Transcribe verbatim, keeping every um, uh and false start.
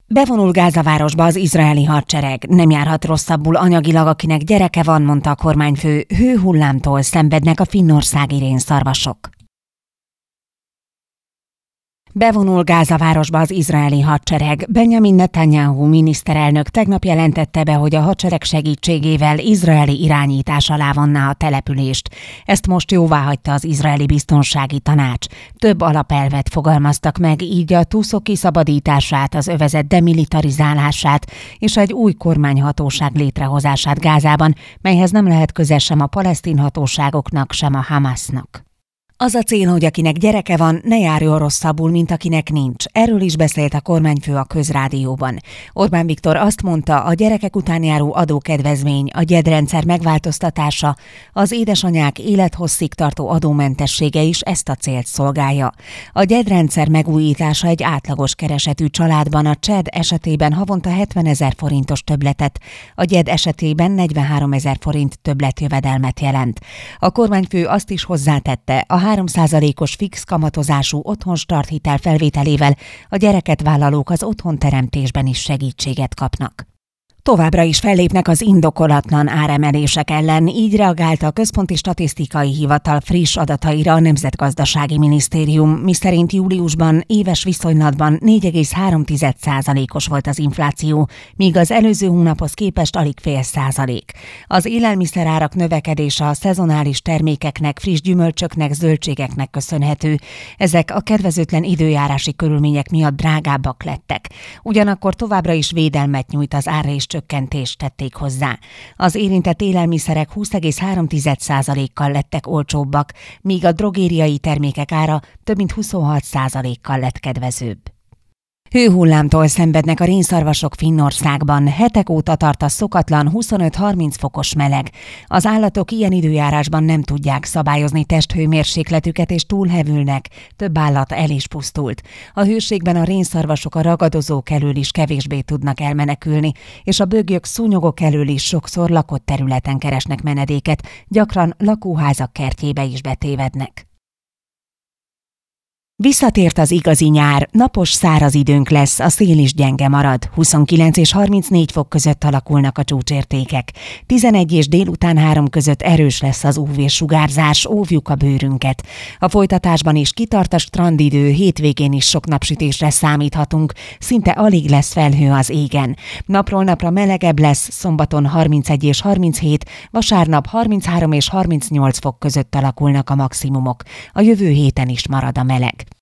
Bevonul Gázavárosba az izraeli hadsereg. Nem járhat rosszabbul anyagilag, akinek gyereke van, mondta a kormányfő. Hőhullámtól szenvednek a finnországi rénszarvasok. Bevonul Gázavárosba az izraeli hadsereg. Benjamin Netanyahu miniszterelnök tegnap jelentette be, hogy a hadsereg segítségével izraeli irányítás alá vonná a települést. Ezt most jóváhagyta az izraeli biztonsági tanács. Több alapelvet fogalmaztak meg, így a túszok kiszabadítását, az övezet demilitarizálását és egy új kormányhatóság létrehozását Gázában, melyhez nem lehet köze sem a palesztin hatóságoknak, sem a Hamásznak. Az a cél, hogy akinek gyereke van, ne járjon rosszabbul, mint akinek nincs. Erről is beszélt a kormányfő a Közrádióban. Orbán Viktor azt mondta, a gyerekek után járó adókedvezmény, a gyedrendszer megváltoztatása, az édesanyák élethosszig tartó adómentessége is ezt a célt szolgálja. A gyedrendszer megújítása egy átlagos keresetű családban a cséd esetében havonta hetvenezer forintos többletet, a gyed esetében negyvenháromezer forint többletjövedelmet jelent. A kormányfő azt is hozzátette, a három százalékos fix kamatozású otthonstarthitel felvételével a gyereket vállalók az otthonteremtésben is segítséget kapnak. Továbbra is fellépnek az indokolatlan áremelések ellen, így reagált a Központi Statisztikai Hivatal friss adataira a Nemzetgazdasági Minisztérium, miszerint júliusban éves viszonylatban négy egész három százalékos volt az infláció, míg az előző hónaphoz képest alig fél százalék. Az élelmiszerárak növekedése a szezonális termékeknek, friss gyümölcsöknek, zöldségeknek köszönhető. Ezek a kedvezőtlen időjárási körülmények miatt drágábbak lettek. Ugyanakkor továbbra is védelmet nyújt az árrés csökkentést tették hozzá. Az érintett élelmiszerek húsz egész három százalékkal lettek olcsóbbak, míg a drogériai termékek ára több mint huszonhat százalékkal lett kedvezőbb. Hőhullámtól szenvednek a rénszarvasok Finnországban. Hetek óta tart a szokatlan huszonöt-harminc fokos meleg. Az állatok ilyen időjárásban nem tudják szabályozni testhőmérsékletüket és túlhevülnek. Több állat el is pusztult. A hőségben a rénszarvasok a ragadozók elől is kevésbé tudnak elmenekülni, és a bögyök, szúnyogok elől is sokszor lakott területen keresnek menedéket, gyakran lakóházak kertjébe is betévednek. Visszatért az igazi nyár, napos, száraz időnk lesz, a szél is gyenge marad. huszonkilenc és harmincnégy fok között alakulnak a csúcsértékek. tizenegy és délután három között erős lesz az ú vé-sugárzás, óvjuk a bőrünket. A folytatásban is kitart a strandidő, hétvégén is sok napsütésre számíthatunk, szinte alig lesz felhő az égen. Napról napra melegebb lesz, szombaton harmincegy és harminchét, vasárnap harminchárom és harmincnyolc fok között alakulnak a maximumok. A jövő héten is marad a meleg.